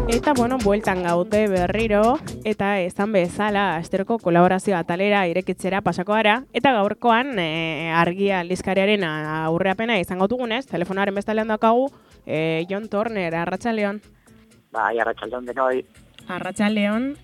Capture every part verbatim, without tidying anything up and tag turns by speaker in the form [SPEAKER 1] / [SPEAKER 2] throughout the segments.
[SPEAKER 1] Eta, bueno, bueltan gaude berriro, eta esan bezala asteroko kolaborazio atalera irekitzera pasako gara, eta gaurkoan e, argia aldizkariaren aurreapena izango dugunez, telefonaren bestalean daukagu, e, Jon Torner, Arratsaldeon.
[SPEAKER 2] Bai, Arratsaldeon denoi.
[SPEAKER 1] Arratsaldeon,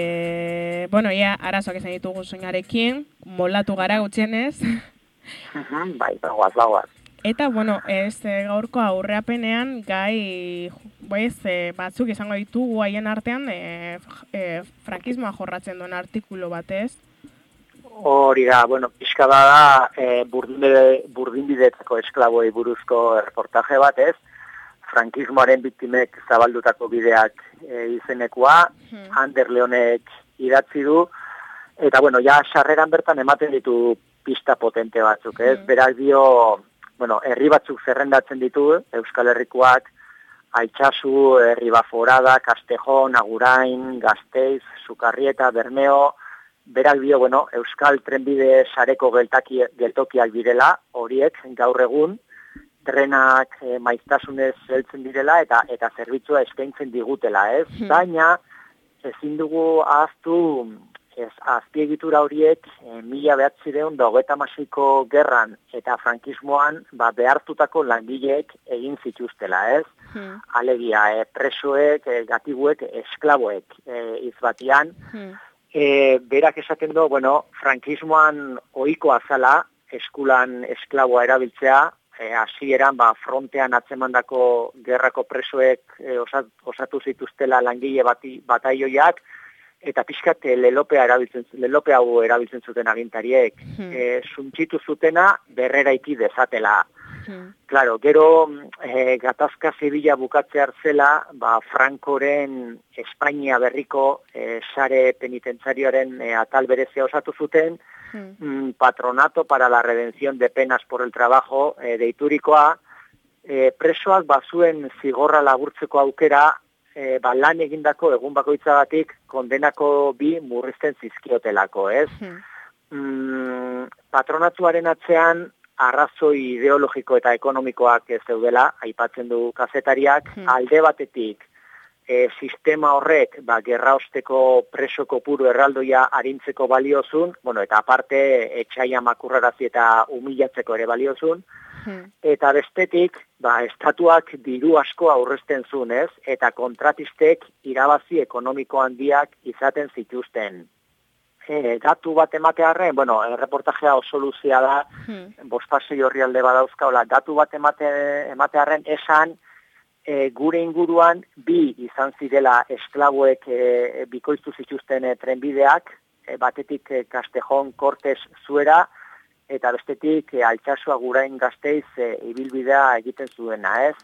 [SPEAKER 1] e, bueno, ia arazoak izan ditugu soinarekin, moldatu gara gutxienez.
[SPEAKER 2] Bai, bagoaz, bagoaz.
[SPEAKER 1] Eta, bueno, ez gaurko aurreapenean gai pues, e, batzuk izango ditugu haien artean e, e, frankismoa jorratzen duen artikulu batez.
[SPEAKER 2] Hori da, bueno, pixka da e, burdinbidetzeko esklaboei buruzko reportaje batez, frankismoaren biktimek zabaldutako bideak e, izenekua, hmm. Ander Leonek idatzi du, eta, bueno, ja sarreran bertan ematen ditu pista potente batzuk, ez? Hmm. Berak dio... Bueno, herri batzuk zerrendatzen ditu, Euskal Herrikoak, Altsasu, Herribaforada, Castejon, Agurain, Gasteiz, Sukarrieta, Bermeo, berak dio, bueno, Euskal trenbide sareko geltaki, geltokiak direla, horiek gaur egun, trenak e, maiztasunez heltzen direla eta eta zerbitzua eskaintzen digutela, ez? Hmm. Baina, ezin dugu ahaztu... Ez, azpiegitura horiek e, mila behatzireun da hogeita hamaseiko gerran eta frankismoan ba, behartutako langileek egin zituztela, ez? Hmm. Alegia, e, presoek, e, gatiguek, esklaboek e, izbatian. Hmm. E, berak esaten du, bueno, frankismoan ohikoa zala, eskulan esklaboa erabiltzea, hasieran e, ba, frontean atzemandako gerrako presoek e, osat, osatu zituztela langile bati, bataioiak, eta pixkat lelopea erabiltzen, lelope hau erabiltzen zuten agintariek, hmm. e, suntxitu zutena berreraiki dezatela. Hmm. Claro, gero e, gatazka zibila bukatze hartzela, ba, Frankoren Espainia berriko e, sare penitentzarioaren e, atal berezia osatu zuten, hmm. Patronato para la Redención de Penas por el Trabajo e, deiturikoa, e, presoak bazuen zigorra laburtzeko aukera, E, ba, lan egindako egun bakoitzagatik kondenako bi murrizten zizkiotelako, ez? Hmm. Mm, patronatuaren atzean arrazoi ideologiko eta ekonomikoak ez zeudela, aipatzen du kazetariak, hmm. alde batetik e, sistema horrek ba, gerraosteko preso kopuru erraldoia arintzeko baliozun, bueno, eta aparte etxaia makurrarazi eta humilatzeko ere baliozun, Hmm. eta bestetik, ba, estatuak diru asko aurrezten zuen, ez? Eta kontratistek irabazi ekonomiko handiak izaten zituzten. E, datu bat ematearren, bueno, reportajea oso luzea da, hmm. bospasei horri alde badauzka, hola, datu bat emate, ematearren esan, e, gure inguruan bi izan zirela esklaboek e, bikoiztu zituzten e, trenbideak, e, batetik e, Castejon, Cortes, Zuera, eta bestetik e, Altsasu, Agurain, Gasteiz e, ibilbidea egiten zuena, ez?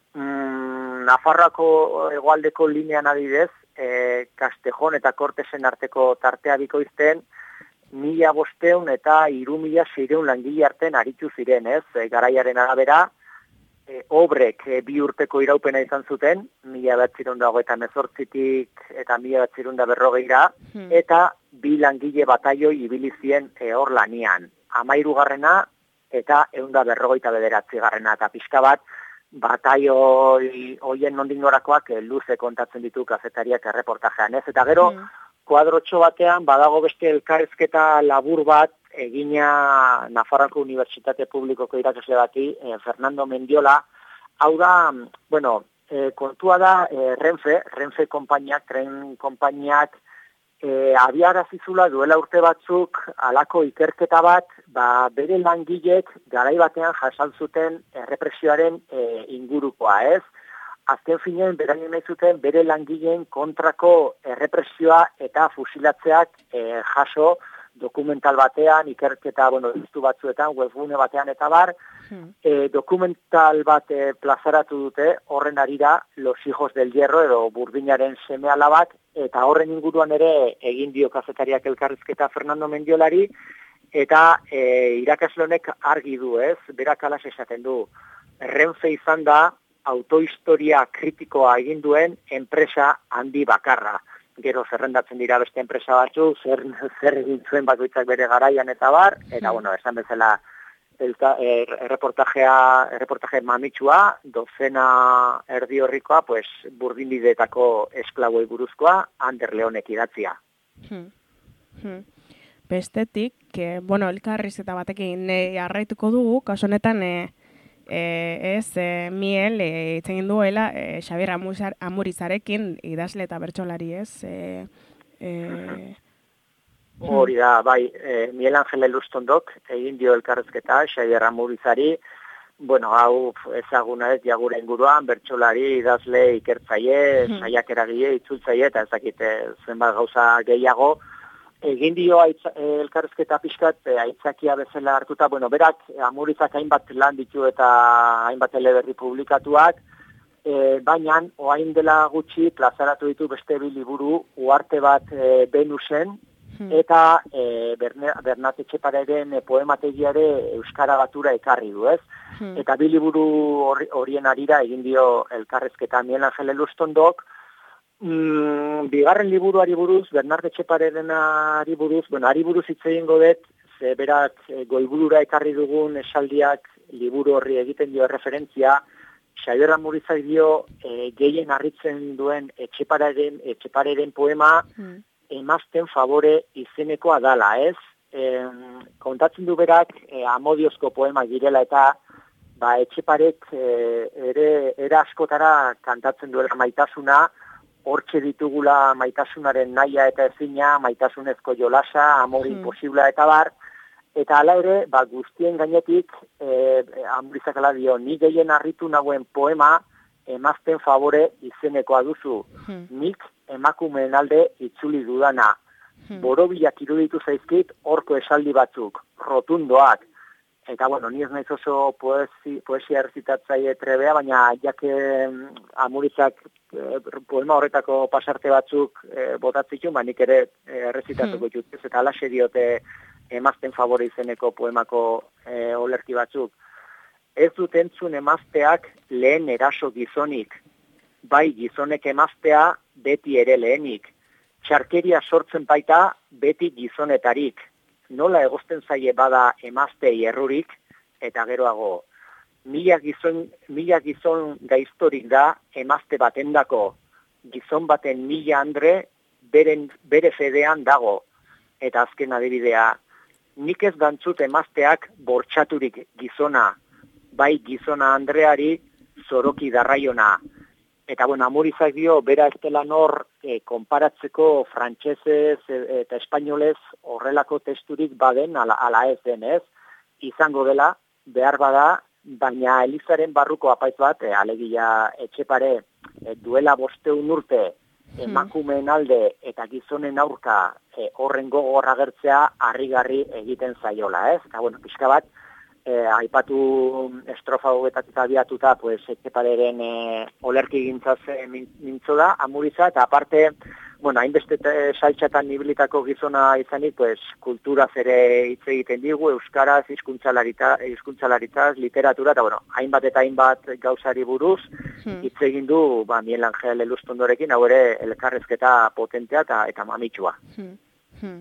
[SPEAKER 2] Mm, Nafarroako hegoaldeko linean adidez, e, Castejon eta Cortesen arteko tartea bikoizten, mila bosteun eta hiru mila seireun langile arten aritu ziren, ez? E, garaiaren arabera, e, obrek e, bi urteko iraupena izan zuten, mila behatzireun da hogeita hemezortzitik eta mila behatzireun da berrogeira, hmm. eta bi langile bataioi ibili zien e, hor lanian. Amairu garrena eta eunda berrogeita bederatzi garrena, eta pixka bat bataioi hoien nondik norakoak luze kontatzen ditu kazetariak erreportajean, ez? Eta gero, mm. kuadrotxo batean badago beste elkarrizketa labur bat egina Nafarroako Unibertsitate Publikoko irakasle bati, eh, Fernando Mendiola. Hau da, bueno, eh, kontua da eh, Renfe, Renfe konpainiak, tren konpainiak, E, abiarazizula duela urte batzuk alako ikerketa bat, ba, bere langilek garai batean jasal zuten errepresioaren e, ingurukoa, ez? Azken finean, beraien nahi zuten bere langileen kontrako errepresioa eta fusilatzeak e, jaso dokumental batean, ikerketa, bueno, iztu batzuetan, webgune batean eta bar, hmm. e, dokumental bat e, plazaratu dute, horren arira Los Hijos del Hierro edo Burdinaren seme alabak, eta horren inguruan ere egin dio kazetariak elkarrizketa Fernando Mendiolari, eta e, irakasle honek argi du, ez? Berak alas esaten du. Renfe izan da autohistoria kritikoa egin duen enpresa handi bakarra. Gero zerrendatzen dira beste enpresa batzu, zer, zer egin zuen bakoitzak bere garaian eta bar, eta bueno, esan bezala elka, er, erreportajea, erreportaje mamitsua, dozena erdi horrikoa, pues, burdinbideetako esklaboi buruzkoa, Ander Leonek idatzia.
[SPEAKER 1] Hmm. Hmm. Bestetik, que, bueno, elkarrizketa batekin e, arraituko dugu, kaso honetan, e, e, ez, e, miel, e, itzegin duela, e, Xabier Amurizarekin, idazle eta bertsolari, ez? E, e,
[SPEAKER 2] Hori da, bai, e, Miel Angel Elustondok egin dio elkarrezketa, Xabier Amurizari, bueno, hau ezaguna ez jagura inguruan, bertsolari, idazle, ikertzaile, hmm. saiakeragile, itzultzaile, eta ezakite zenbat gauza gehiago, egin dio aitza, elkarrezketa pixkat aitzakia bezala hartuta, bueno, berak Amurizak hainbat lan ditu eta hainbat eleberri publikatuak, e, baina oain dela gutxi plazaratu ditu beste bi liburu, Uharte bat e, Venusen, eta e, Bernat Etxepareren e, poemategiare euskara batura ekarri du, ez? Hmm. Eta bi liburu horien arira egin dio elkarrezketa Miel Angel Elustondok, mm, bigarren liburuari buruz, Bernat Etxepareren ari buruz, bueno, ari buruz hitz egingo dut, ze berak e, goiburura ekarri dugun esaldiak liburu horri egiten dio referentzia, Xabier Amurizak dio e, gehien harritzen duen Etxepareren, Etxepareren poema, hmm. emazten favore izenekoa dala, ez? E, kontatzen du berak e, amodiozko poema girela eta ba, Etxeparek e, ere, ere askotara kantatzen duela maitasuna, hortxe ditugula maitasunaren naia eta ezina, maitasunezko jolasa, amor imposiblea eta bar, eta hala ere, ba, guztien gainetik, e, Amurizak ala dio, ni gehien harritu nagoen poema, emazten favore izenekoa duzu. Hmm. Nik emakumeen alde itzuli dudana. Hmm. Borobilak iruditu zaizkit horko esaldi batzuk, rotundoak. Eta, bueno, ni ez naiz oso poesi, poesia errezitatzaile trebea, baina jake Amurizak eh, poema horretako pasarte batzuk eh, botatzikun, ba nik ere errezitatuko hmm. jutez, eta alaxe diote emazten favore izeneko poemako eh, olerki batzuk. Ez dut entzun emazteak lehen eraso gizonik, bai gizonek emaztea beti ere lehenik. Txarkeria sortzen baita beti gizonetarik. Nola egozten zaie bada emaztei errurik, eta geroago. Mila gizon, mila gizon gaiztorik da emazte batendako. Gizon baten mila andre beren, bere fedean dago. Eta azken adibidea, nik ez dantzut emazteak bortxaturik gizona, bai gizona Andreari zoroki darraiona. Eta, bueno, Amurizak dio, bera ez dela nor e, konparatzeko frantsesez e, eta espainolez horrelako testurik baden, ala, ala ez den, ez? Izango dela, behar bada, baina Elizaren barruko apaiz bat, e, alegia Etxepare, e, duela bosteun urte, emakumeen alde eta gizonen aurka e, horren gogor agertzea harrigarri egiten zaiola, ez? Eta, bueno, pixka bat, Eh, aipatu estrofa hogetatik abiatuta, pues, Etxepareren eh, olerki gintzaz eh, mintzo da, Amuriza, eta aparte, bueno, hainbeste saltxatan nibilitako gizona izanik, pues, kulturaz ere hitz egiten digu, euskaraz, hizkuntzalaritaz, literatura, eta, bueno, hainbat eta hainbat gauzari buruz, hitz egin du, ba, Miel Angel Elustondorekin, hau ere elkarrezketa potentea eta, eta mamitsua.
[SPEAKER 1] Hmm. Hmm.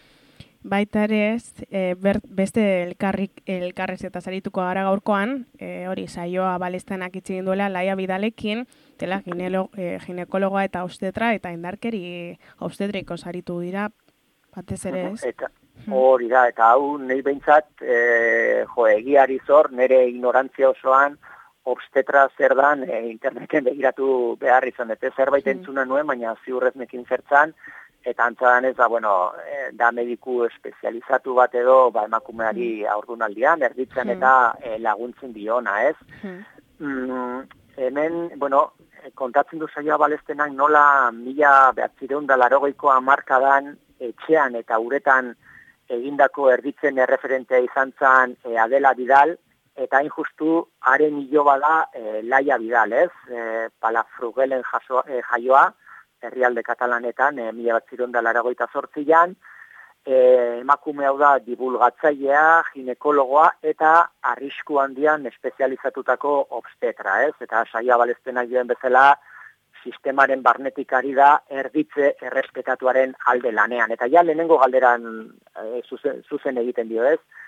[SPEAKER 1] Baita ere ez, e, ber, beste elkarrik, elkarrez eta zarituko gara gaurkoan, e, hori saioa balestenak itzegin duela Laia Bidalekin, dela ginelo, e, ginekologoa eta obstetra, eta indarkeri obstetriko saritu dira, batez ere ez.
[SPEAKER 2] Eta hori da, eta hau nahi behintzat, e, jo, egiari zor, nire ignorantzia osoan, obstetra zer dan, e, interneten begiratu behar izan, eta zerbait entzuna nuen, baina ziurrez nekin zertzan, eta antzadan ez da, bueno, da mediku espezializatu bat edo ba, emakumeari aurdunaldian, erditzen eta e, laguntzen diona, ez? Mm, hemen, bueno, kontatzen du saioa balestenak nola mila behatzireun da larogeiko hamarkadan etxean eta uretan egindako erditzen erreferentea izan zen e, Adela Bidal, eta hain justu haren iloba da e, Laia Bidal, ez? E, Palafrugelen jaso, e, jaioa, herrialde katalanetan, e, mila batzireun da laragoita zortzian, e, emakume hau da divulgatzailea, ginekologoa eta arrisku handian espezializatutako obstetra, ez? Eta saia balestenak joen bezala, sistemaren barnetik ari da erditze errespetatuaren alde lanean. Eta ja lehenengo galderan e, zuzen, zuzen egiten dio, ez?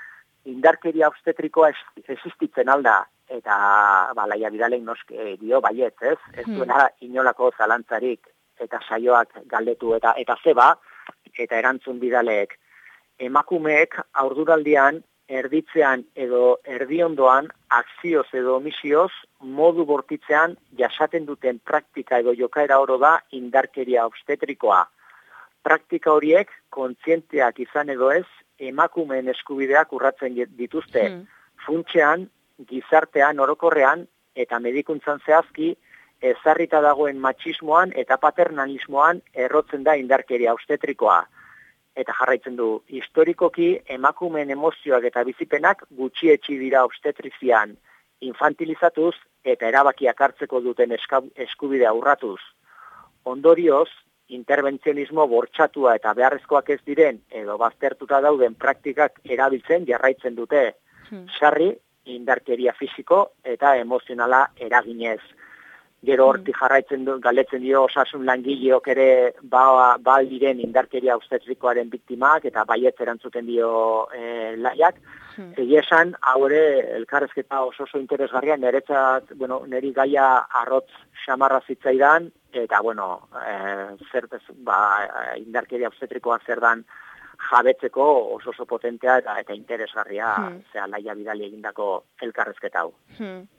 [SPEAKER 2] indarkeria obstetrikoa existitzen alda, eta ba, Laia Bidalek noske dio baiet, ez? Ez duela inolako zalantzarik, eta saioak galdetu, eta eta zeba, eta erantzun Bidalek, emakumeek aurduraldian, erditzean edo erdiondoan, akzioz edo omisioz, modu bortitzean jasaten duten praktika edo jokaera oro da indarkeria obstetrikoa. Praktika horiek, kontzienteak izan edo ez, emakumeen eskubideak urratzen dituzte. Hmm. Funtsean, gizartean, orokorrean, eta medikuntzan zehazki, ezarrita dagoen matxismoan eta paternalismoan errotzen da indarkeria obstetrikoa. Eta jarraitzen du, historikoki emakumeen emozioak eta bizipenak gutxietsi dira obstetrizian, infantilizatuz eta erabakiak hartzeko duten eskubidea urratuz. Ondorioz, interbentzionismo bortxatua eta beharrezkoak ez diren edo baztertuta dauden praktikak erabiltzen jarraitzen dute. Sarri, indarkeria fisiko eta emozionala eraginez. Gero hortik jarraitzen du, galdetzen dio osasun langileok ere ba, ba diren indarkeria obstetrikoaren biktimak eta baietz erantzuten dio e, Laiak. Hmm. Egia esan, hau ere elkarrezketa oso oso interesgarria, niretzat, bueno, niri gaia arrotz xamarra zitzaidan, eta bueno, e, zer, ba, indarkeria obstetrikoa zer dan jabetzeko oso oso potentea eta, eta interesgarria, hmm. zera Laia Bidali egindako elkarrezketa hau.
[SPEAKER 1] Hmm.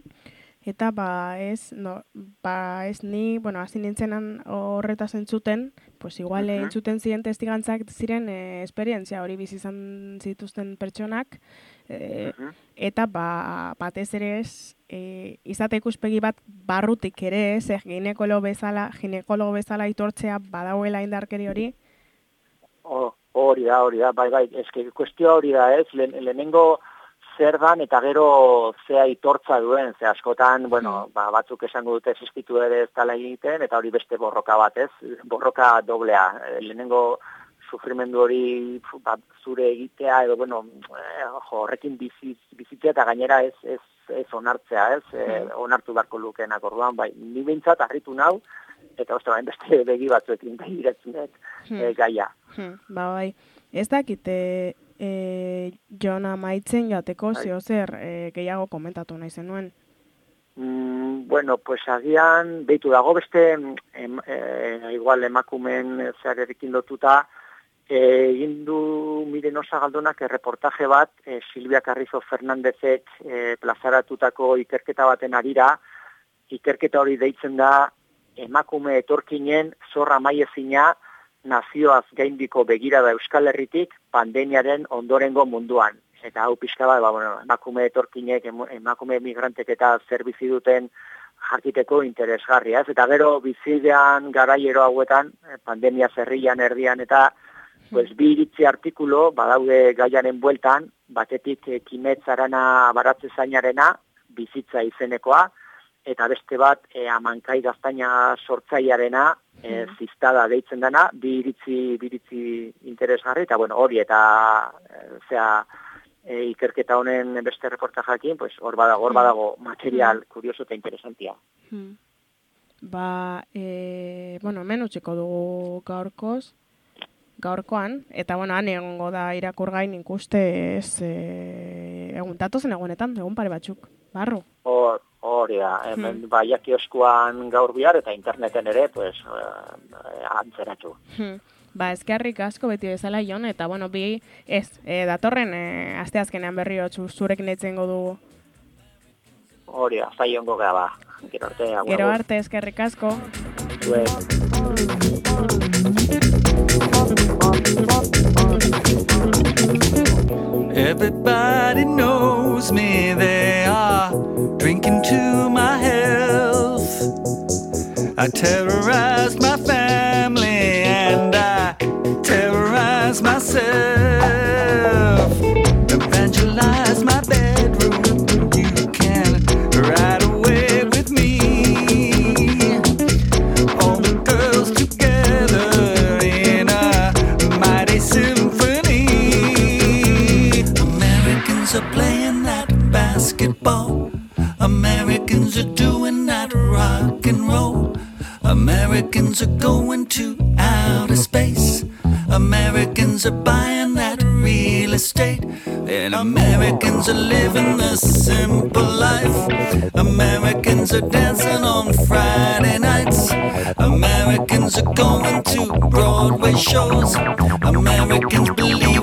[SPEAKER 1] Eta ba ez, no, ba ez ni, bueno, hasi nintzenan horretaz entzuten, pues igual uh-huh. entzuten ziren testigantzak ziren e, esperientzia hori bizi izan zituzten pertsonak, e, uh-huh. eta ba batez ere ez, e, izate ikuspegi bat barrutik ere ez, e, ginekologo bezala, ginekologo bezala aitortzea badauela indarkeri hori.
[SPEAKER 2] Oh, hori da, hori da, bai, bai, eske kuestioa hori da ez, Le, lehenengo zer dan eta gero zea itortza duen, ze askotan, bueno, mm. ba, batzuk esango dute existitu ere ez tala egiten, eta hori beste borroka bat, ez? Borroka doblea, lehenengo sufrimendu hori ba, zure egitea, edo, bueno, eh, jo, horrekin biziz, bizitzea eta gainera ez, ez, ez onartzea, ez? Mm. Eh, onartu beharko lukeenak orduan, bai, ni behintzat harritu nau, eta oste bain beste begi batzuekin begiratzen dut mm. eh, gaia.
[SPEAKER 1] Mm. Ba, bai, ez dakite... E, Jona maitzen jateko zeo zer e, gehiago komentatu nahi zenuen?
[SPEAKER 2] Mm, bueno, pues agian, behitu dago beste, em, e, igual emakumen zearekin lotuta, egin e, du Miren Osagaldonak erreportaje bat, e, Silvia Carrizo Fernandezek e, plazaratutako ikerketa baten arira, ikerketa hori deitzen da emakume etorkinen zorra maiezina, nazioaz gaindiko begirada Euskal Herritik pandemiaren ondorengo munduan. Eta hau pixka bat, ba, bueno, emakume etorkinek, emakume migrantek eta zer bizi duten jakiteko interesgarria. Eta gero bizidean garaiero hauetan, pandemia zerrian erdian eta pues, bi iritzi artikulo badaude gaiaren bueltan, batetik Kimetz Arana baratze zainarena, bizitza izenekoa, eta beste bat e, Amankai Gaztaina sortzailearena, e, ziztada deitzen dana, bi iritzi, bi iritzi interesgarri, eta bueno, hori eta e, zera, e, ikerketa honen beste reportajeekin, pues, hor badago, hor badago material kurioso eta interesantia.
[SPEAKER 1] Hmm. Ba, e, bueno, hemen utziko dugu gaurkoz, gaurkoan, eta bueno, han egongo da irakurgain ikuste ez, e, egun, datozen egunetan, egun pare batzuk, barru.
[SPEAKER 2] Hor, hori da, hemen hmm. baia kioskuan gaur bihar eta interneten ere, pues, eh, antzeratu.
[SPEAKER 1] Hmm. Ba, eskerrik asko beti bezala, Jon, eta bueno, bi, ez, e, datorren, e, asteazkenean berri hotzu zurekin etzengo dugu.
[SPEAKER 2] Hori da, zai ongo gara, ba. Gero arte, agur.
[SPEAKER 1] Gero arte, eskerrik asko.
[SPEAKER 2] Zue.
[SPEAKER 3] Everybody knows me, they are drinking to my health. I terrorize my family and I terrorize myself. Evangelize my bedroom, you can ride away with me. All the girls together in a mighty symphony. Americans are playing that basketball. Americans are doing that rock and roll. Americans are going to outer space. Americans are buying that real estate. And Americans are living the simple life. Americans are dancing on Friday nights. Americans are going to Broadway shows. Americans believe